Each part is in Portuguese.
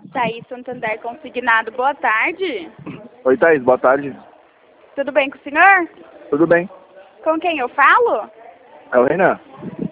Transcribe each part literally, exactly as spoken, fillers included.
Thaís Santander Consignado, boa tarde. Oi, Thaís, boa tarde. Tudo bem com o senhor? Tudo bem. Com quem eu falo? É o Renan.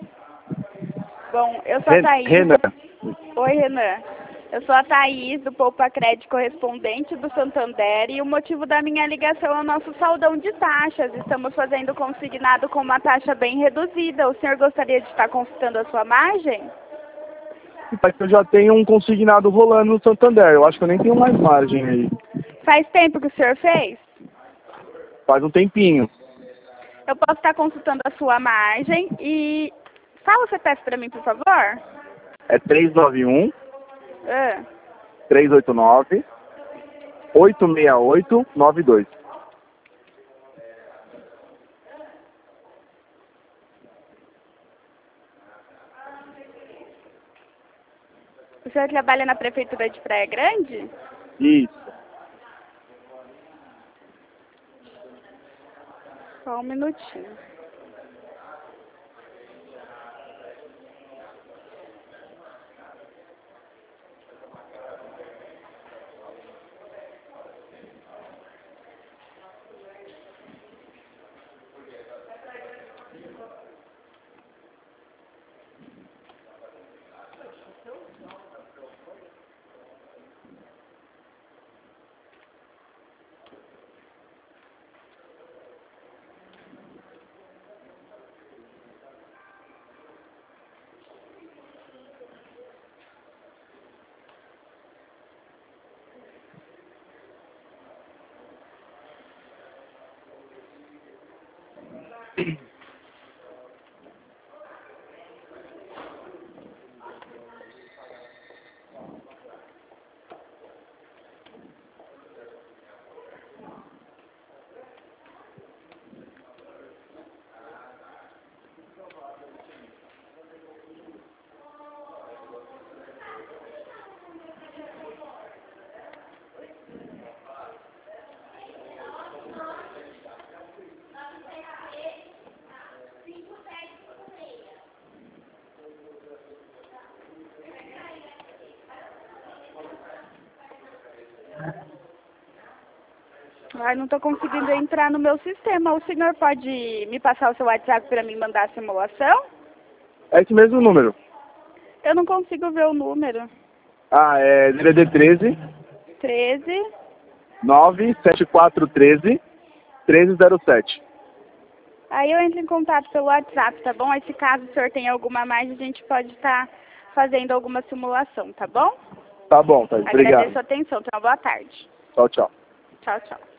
Bom, eu sou Ren a Thaís. Renan. Oi, Renan. Eu sou a Thaís, do Poupa Crédito correspondente do Santander, e o motivo da minha ligação é o nosso saldão de taxas. Estamos fazendo consignado com uma taxa bem reduzida. O senhor gostaria de estar consultando a sua margem? Eu já tenho um consignado rolando no Santander. Eu acho que eu nem tenho mais margem aí. Faz tempo que o senhor fez? Faz um tempinho. Eu posso estar consultando a sua margem e... Fala o C P F para mim, por favor. É três nove um, Ah. três oito nove, oito seis oito nove dois. O senhor trabalha na Prefeitura de Praia Grande? Isso. Só um minutinho. Ai, não estou conseguindo entrar no meu sistema. O senhor pode me passar o seu WhatsApp para mim mandar a simulação? É esse mesmo número. Eu não consigo ver o número. Ah, é D D D treze, treze, nove sete quatro treze, treze zero sete. Aí eu entro em contato pelo WhatsApp, tá bom? Aí se caso o senhor tenha alguma mais, a gente pode estar fazendo alguma simulação, tá bom? Tá bom, Thaís. Obrigado. Agradeço a atenção. Tenha uma boa tarde. Tchau, tchau. Tchau, tchau.